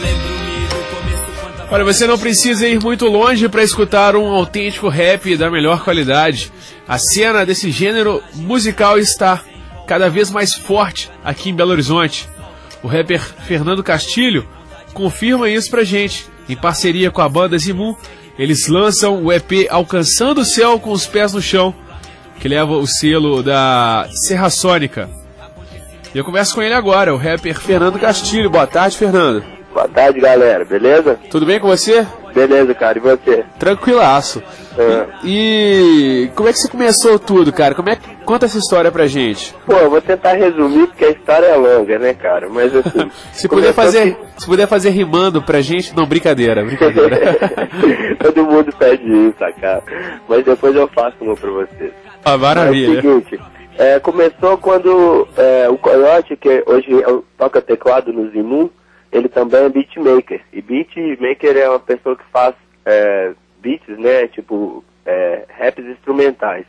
Olha, você não precisa ir muito longe para escutar um autêntico rap da melhor qualidade. A cena desse gênero musical está cada vez mais forte aqui em Belo Horizonte. O rapper Fernando Castilho confirma isso pra gente. Em parceria com a banda Zimun, eles lançam o EP Alcançando o Céu com os Pés no Chão, que leva o selo da Serra Sônica. E eu converso com ele agora, o rapper Fernando Castilho. Boa tarde, Fernando. Boa tarde, galera. Beleza? Tudo bem com você? Beleza, cara. E você? Tranquilaço. E como é que você começou tudo, cara? Conta essa história pra gente. Pô, eu vou tentar resumir porque a história é longa, né, cara? Mas assim... se puder fazer rimando pra gente, não, brincadeira. Todo mundo pede isso, cara. Mas depois eu faço uma pra vocês. Ah, maravilha. É o seguinte, começou quando o Coyote, que hoje toca teclado no Zimun, ele também é beatmaker. E beatmaker é uma pessoa que faz beats, né? Tipo, raps instrumentais.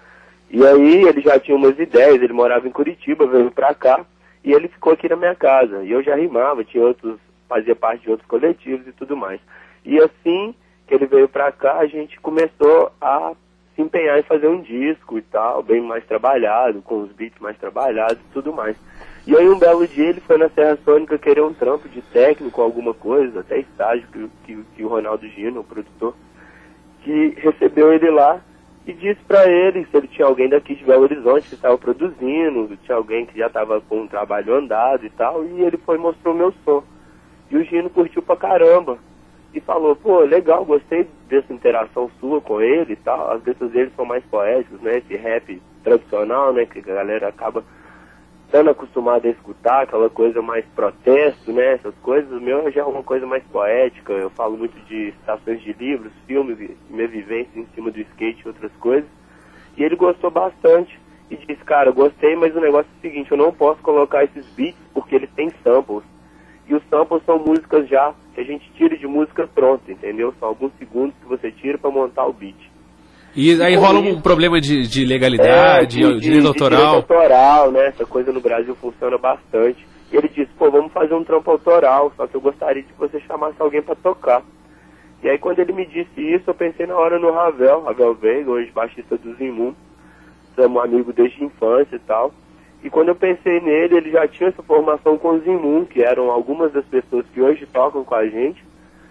E aí ele já tinha umas ideias, ele morava em Curitiba, veio pra cá, e ele ficou aqui na minha casa. E eu já rimava, fazia parte de outros coletivos e tudo mais. E assim que ele veio pra cá, a gente começou a se empenhar em fazer um disco e tal, bem mais trabalhado, com os beats mais trabalhados e tudo mais. E aí um belo dia ele foi na Serra Sônica querer um trampo de técnico, alguma coisa, até estágio, que o Ronaldo Gino, o produtor, que recebeu ele lá e disse pra ele se ele tinha alguém daqui de Belo Horizonte que estava produzindo, tinha alguém que já estava com um trabalho andado e tal, e ele foi e mostrou meu som. E o Gino curtiu pra caramba e falou, pô, legal, gostei dessa interação sua com ele e tal, as letras dele são mais poéticas, né, esse rap tradicional, né, que a galera acaba estando acostumado a escutar, aquela coisa mais protesto, né, essas coisas. O meu já é uma coisa mais poética, eu falo muito de citações de livros, filmes, minha vivência em cima do skate e outras coisas. E ele gostou bastante e disse, cara, gostei, mas o negócio é o seguinte, eu não posso colocar esses beats porque eles têm samples. E os samples são músicas já que a gente tira de música pronta, entendeu? São alguns segundos que você tira para montar o beat. E aí rola um problema de legalidade, de direito autoral. De direito autoral, né? Essa coisa no Brasil funciona bastante. E ele disse, pô, vamos fazer um trampo autoral, só que eu gostaria que você chamasse alguém para tocar. E aí quando ele me disse isso, eu pensei na hora no Ravel Veiga, hoje baixista do Zimun. Somos amigos desde a infância e tal. E quando eu pensei nele, ele já tinha essa formação com o Zimun, que eram algumas das pessoas que hoje tocam com a gente.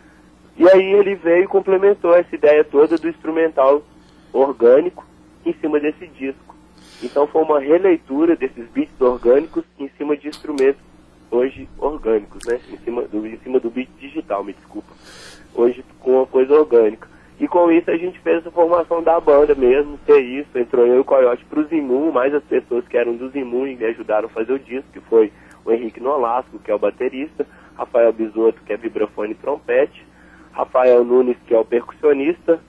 E aí ele veio e complementou essa ideia toda do instrumental orgânico em cima desse disco. Então foi uma releitura desses beats orgânicos em cima de instrumentos hoje orgânicos, né? Em cima do beat digital, me desculpa. Hoje com uma coisa orgânica. E com isso a gente fez essa formação da banda mesmo, ter isso, entrou eu e o Coyote pro Zimun, mais as pessoas que eram do Zimun e me ajudaram a fazer o disco, que foi o Henrique Nolasco, que é o baterista, Rafael Bisotto, que é vibrafone e trompete, Rafael Nunes, que é o percussionista,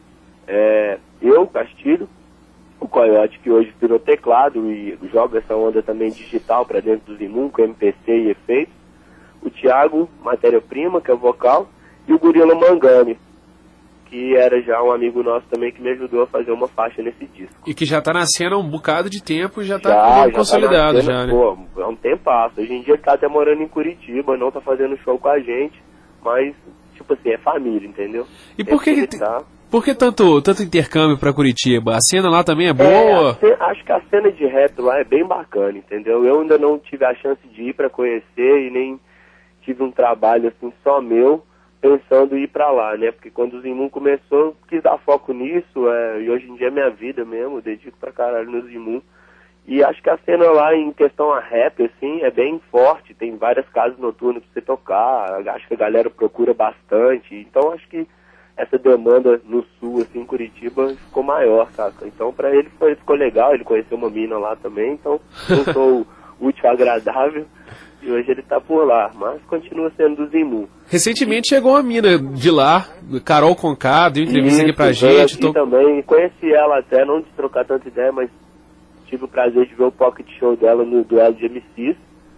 eu, Castilho, o Coyote, que hoje virou teclado e joga essa onda também digital para dentro do Zimun, com MPC e efeitos, o Thiago, matéria-prima, que é o vocal, e o Gorila Mangani, que era já um amigo nosso também que me ajudou a fazer uma faixa nesse disco. E que já tá na cena há um bocado de tempo e já tá consolidado, tá cena, né? Pô, é um tempasso. Hoje em dia ele tá até morando em Curitiba, não tá fazendo show com a gente, mas, tipo assim, é família, entendeu? E por que tanto intercâmbio pra Curitiba? A cena lá também é boa? Acho que a cena de rap lá é bem bacana, entendeu? Eu ainda não tive a chance de ir pra conhecer e nem tive um trabalho assim só meu, pensando em ir pra lá, né? Porque quando o Zimun começou, eu quis dar foco nisso, e hoje em dia é minha vida mesmo, eu dedico pra caralho no Zimun. E acho que a cena lá, em questão a rap, assim, é bem forte, tem várias casas noturnas pra você tocar, acho que a galera procura bastante, então acho que essa demanda no sul, assim, em Curitiba, ficou maior, saca? Então pra ele ficou legal, ele conheceu uma mina lá também, então eu sou útil agradável. E hoje ele tá por lá, mas continua sendo do Zimun. Recentemente chegou uma mina de lá, Carol Conká, deu entrevista aqui pra gente. Também, conheci ela até, não de trocar tanta ideia, mas tive o prazer de ver o pocket show dela no duelo de MCs.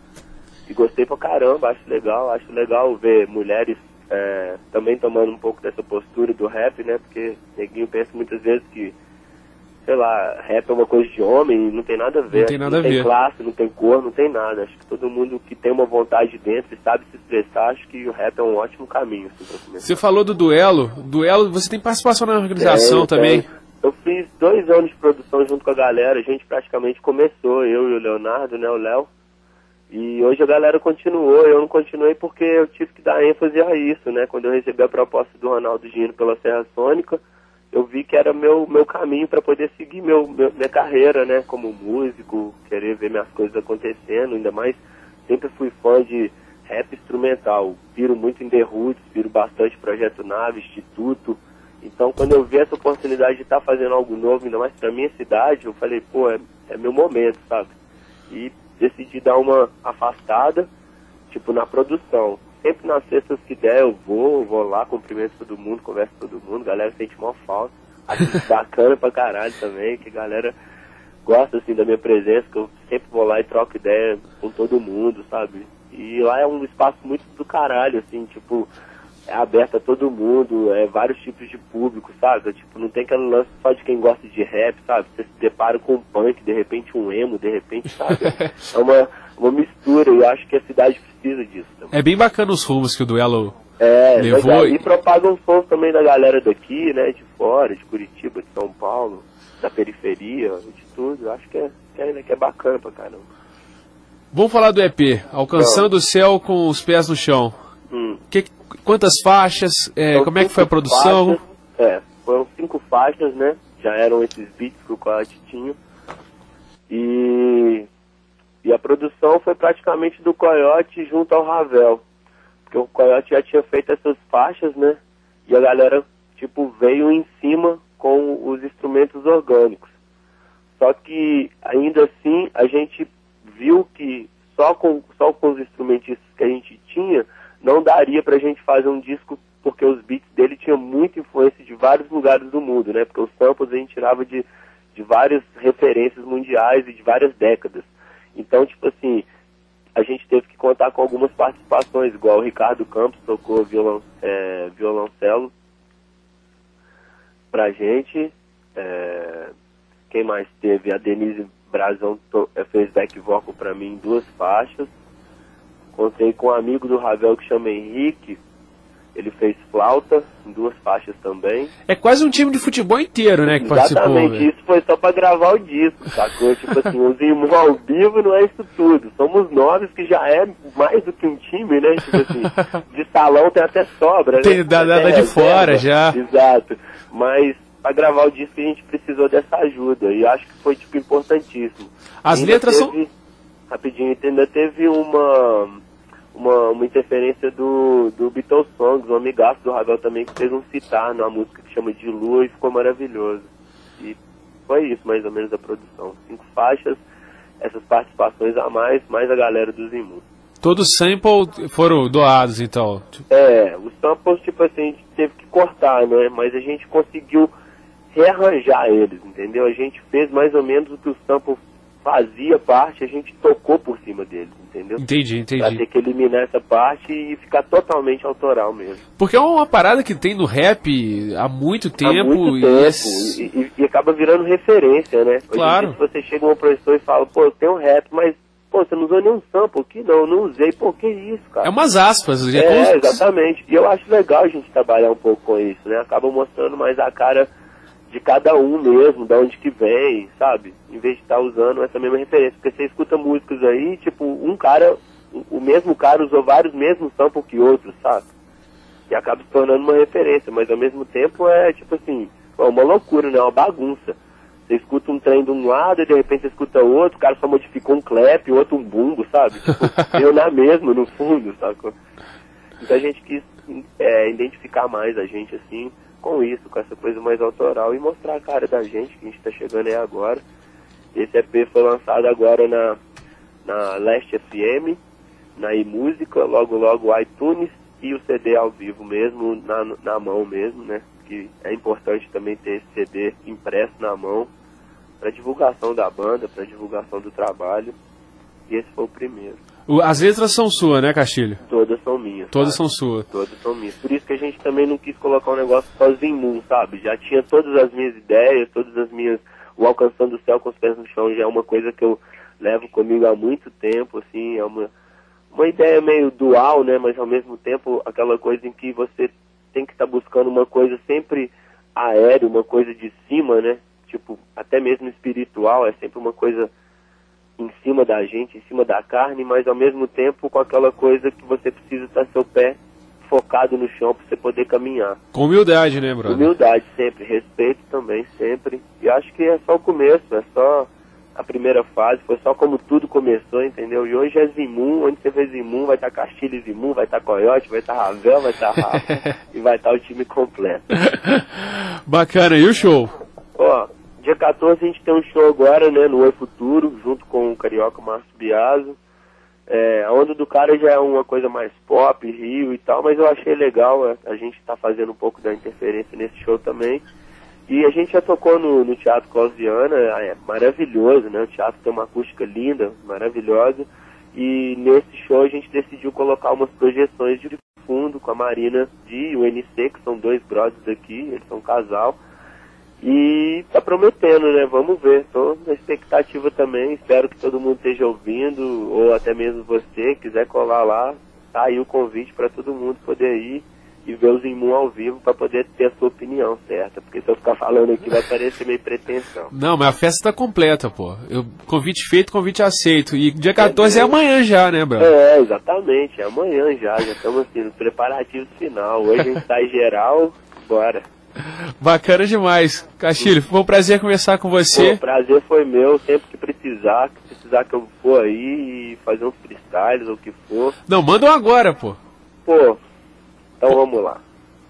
E gostei pra caramba, acho legal ver mulheres também tomando um pouco dessa postura do rap, né? Porque neguinho pensa muitas vezes que sei lá, rap é uma coisa de homem, não tem nada a ver. Não tem nada a ver. Não tem classe, não tem cor, não tem nada. Acho que todo mundo que tem uma vontade dentro e sabe se expressar, acho que o rap é um ótimo caminho. Assim, pra começar. Você falou do Duelo. Duelo, você tem participação na organização também. Eu fiz 2 anos de produção junto com a galera, a gente praticamente começou, eu e o Leonardo, né, o Léo. E hoje a galera continuou, eu não continuei porque eu tive que dar ênfase a isso, né? Quando eu recebi a proposta do Ronaldo Gino pela Serra Sônica, eu vi que era meu caminho para poder seguir minha carreira, né? Como músico, querer ver minhas coisas acontecendo, ainda mais sempre fui fã de rap instrumental. Piro muito em The Roots, piro bastante Projeto Nave, Instituto. Então quando eu vi essa oportunidade de estar fazendo algo novo, ainda mais pra minha cidade, eu falei, pô, é meu momento, sabe? E decidi dar uma afastada, tipo, na produção. Sempre nas sextas que der eu vou lá, cumprimento todo mundo, converso com todo mundo, a galera sente mó falta. Acho bacana pra caralho também, que a galera gosta, assim, da minha presença, que eu sempre vou lá e troco ideia com todo mundo, sabe? E lá é um espaço muito do caralho, assim, tipo, é aberto a todo mundo, vários tipos de público, sabe? Tipo, não tem aquele lance só de quem gosta de rap, sabe? Você se depara com um punk, de repente um emo, de repente, sabe? É uma mistura, e eu acho que a cidade precisa disso também. É bem bacana os rumos que o Duelo levou. Legal. E propagam sons também da galera daqui, né? De fora, de Curitiba, de São Paulo, da periferia, de tudo. Eu acho que é bacana pra caramba. Vamos falar do EP, Alcançando o Céu com os Pés no Chão. Quantas faixas? Como é que foi a produção? Faixas, foram 5 faixas, né? Já eram esses beats que o Coyote tinha. E a produção foi praticamente do Coyote junto ao Ravel. Porque o Coyote já tinha feito essas faixas, né? E a galera, tipo, veio em cima com os instrumentos orgânicos. Só que, ainda assim, a gente viu que só com os instrumentistas que a gente tinha, não daria pra gente fazer um disco, porque os beats dele tinham muita influência de vários lugares do mundo, né? Porque os samples a gente tirava de várias referências mundiais e de várias décadas. Então, tipo assim, a gente teve que contar com algumas participações, igual o Ricardo Campos tocou violoncelo pra gente. Quem mais teve? A Denise Brazão fez back vocal pra mim em 2 faixas. Contei com um amigo do Ravel que chama Henrique, ele fez flauta em 2 faixas também. É quase um time de futebol inteiro, né, que participou. Exatamente, isso foi só pra gravar o disco, sacou? Tipo assim, os irmãos ao vivo não é isso tudo. Somos 9, que já é mais do que um time, né? Tipo assim, de salão tem até sobra, né? Tem dada de fora já. Exato, mas pra gravar o disco a gente precisou dessa ajuda, e acho que foi, tipo, importantíssimo. As letras são... Rapidinho, ainda teve uma interferência do Beatles Songs, um amigaço do Ravel também, que fez um citar numa música que chama De Lua e ficou maravilhoso. E foi isso, mais ou menos, a produção. 5 faixas, essas participações a mais a galera dos Imuns. Todos os samples foram doados, então? Os samples, tipo assim, a gente teve que cortar, né? Mas a gente conseguiu rearranjar eles, entendeu? A gente fez mais ou menos o que o sample fazia parte, a gente tocou por cima deles, entendeu? Entendi. Pra ter que eliminar essa parte e ficar totalmente autoral mesmo. Porque é uma parada que tem no rap há muito tempo. E acaba virando referência, né? Claro. Hoje em dia, se você chega um professor e fala, pô, tem um rap, mas, pô, você não usou nenhum sample aqui? Não, eu não usei. Pô, que isso, cara? É umas aspas. Exatamente. E eu acho legal a gente trabalhar um pouco com isso, né? Acaba mostrando mais a cara de cada um mesmo, de onde que vem, sabe? Em vez de estar usando essa mesma referência. Porque você escuta músicas aí, tipo, o mesmo cara usou vários mesmos samples que outros, sabe? E acaba se tornando uma referência, mas ao mesmo tempo é, tipo assim, é uma loucura, né? Uma bagunça. Você escuta um trem de um lado e de repente você escuta outro, o cara só modificou um clap, outro um bumbo, sabe? Tipo, eu na mesma, no fundo, sabe? Então a gente quis identificar mais a gente, assim, com isso, com essa coisa mais autoral e mostrar a cara da gente, que a gente tá chegando aí agora. Esse EP foi lançado agora na Leste FM, na iMúsica, logo o iTunes e o CD ao vivo mesmo, na mão mesmo, né? Que é importante também ter esse CD impresso na mão para divulgação da banda, para divulgação do trabalho. E esse foi o primeiro. As letras são suas, né, Castilho? Todas são minhas. Todas são suas. Todas são minhas. Por isso que a gente também não quis colocar um negócio sozinho, sabe? Já tinha todas as minhas ideias, todas as minhas o Alcançando o Céu com os Pés no Chão já é uma coisa que eu levo comigo há muito tempo, assim, é uma ideia meio dual, né, mas ao mesmo tempo aquela coisa em que você tem que estar buscando uma coisa sempre aérea, uma coisa de cima, né, tipo, até mesmo espiritual, é sempre uma coisa em cima da gente, em cima da carne, mas ao mesmo tempo com aquela coisa que você precisa estar seu pé focado no chão para você poder caminhar. Com humildade, né, brother? Humildade sempre, respeito também sempre. E acho que é só o começo, é só a primeira fase, foi só como tudo começou, entendeu? E hoje é Zimun, onde você vê Zimun, vai estar Castilho e Zimun, vai estar Coyote, vai estar Ravel, vai estar Rafa e vai estar o time completo. Bacana, e o show? Ó, dia 14 a gente tem um show agora, né, no Oi Futuro, junto com o carioca Márcio Biaso. A onda do cara já é uma coisa mais pop, Rio e tal, mas eu achei legal a gente tá fazendo um pouco da interferência nesse show também. E a gente já tocou no Teatro Clausiana, é maravilhoso, né? O teatro tem uma acústica linda, maravilhosa. E nesse show a gente decidiu colocar umas projeções de fundo com a Marina e o NC, que são dois brothers aqui, eles são um casal. E tá prometendo, né? Vamos ver. Tô na expectativa também. Espero que todo mundo esteja ouvindo, ou até mesmo você, quiser colar lá, tá aí o convite para todo mundo poder ir e ver os Zimun ao vivo para poder ter a sua opinião certa. Porque se eu ficar falando aqui vai parecer meio pretensão. Não, mas a festa tá completa, pô. Convite feito, convite aceito. E dia 14 é amanhã já, né, Bruno? Exatamente. É amanhã já. Já estamos assim, nos preparativos final. Hoje a gente tá em geral, bora. Bacana demais. Castilho, foi um prazer conversar com você. Pô, o prazer foi meu, sempre que precisar que eu for aí e fazer uns freestyles ou o que for. Não, manda um agora, pô. Pô, então vamos lá.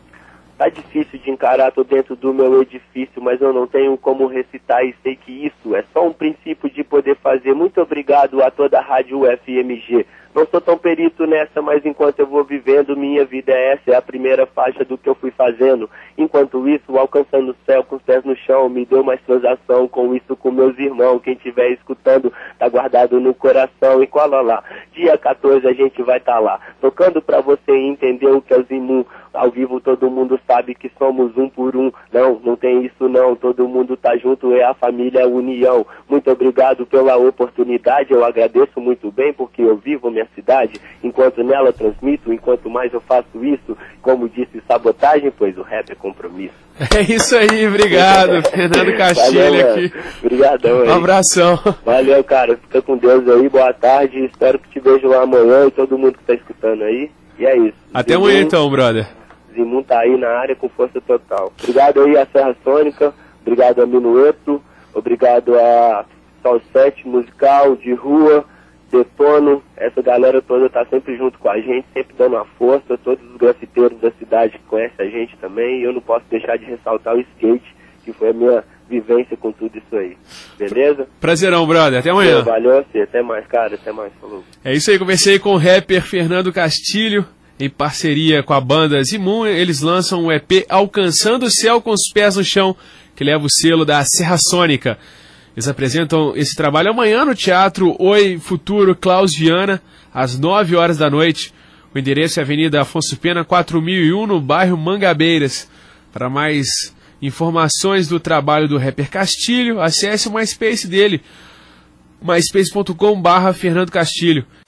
Tá difícil de encarar, tô dentro do meu edifício, mas eu não tenho como recitar e sei que isso é só um princípio de poder fazer. Muito obrigado a toda a Rádio UFMG. Não sou tão perito nessa, mas enquanto eu vou vivendo, minha vida é essa, é a primeira faixa do que eu fui fazendo. Enquanto isso, alcançando o céu com os pés no chão, me deu mais transação com isso com meus irmãos. Quem estiver escutando, tá guardado no coração e cola lá. Dia 14 a gente vai tá lá, tocando pra você entender o que é o Zimun. Ao vivo todo mundo sabe que somos um por um. Não tem isso não, todo mundo tá junto, é a família, é a união. Muito obrigado pela oportunidade, eu agradeço muito bem porque eu vivo minha cidade. Enquanto nela transmito, enquanto mais eu faço isso, como disse, sabotagem, pois o rap é compromisso. É isso aí, obrigado. Fernando Castilho. Valeu, aqui. Obrigadão aí. Um abração. Valeu, cara. Fica com Deus aí, boa tarde. Espero que te vejo lá amanhã e todo mundo que tá escutando aí. E é isso. Até amanhã então, brother. Zimun tá aí na área com força total. Obrigado aí a Serra Sônica, obrigado a Minueto, obrigado a Sol 7 Musical, de Rua, Detono, essa galera toda tá sempre junto com a gente, sempre dando uma força, todos os grafiteiros da cidade que conhecem a gente também, e eu não posso deixar de ressaltar o skate, que foi a minha vivência com tudo isso aí. Beleza? Prazerão, brother. Até amanhã. Valeu a você. Até mais, cara. Até mais. Falou. É isso aí. Conversei com o rapper Fernando Castilho, em parceria com a banda Zimun. Eles lançam um EP Alcançando o Céu com os Pés no Chão, que leva o selo da Serra Sônica. Eles apresentam esse trabalho amanhã no Teatro Oi Futuro Klaus Viana, às 9 horas da noite. O endereço é Avenida Afonso Pena, 4001, no bairro Mangabeiras. Para mais informações do trabalho do rapper Castilho, acesse o MySpace dele, myspace.com/Fernando Castilho.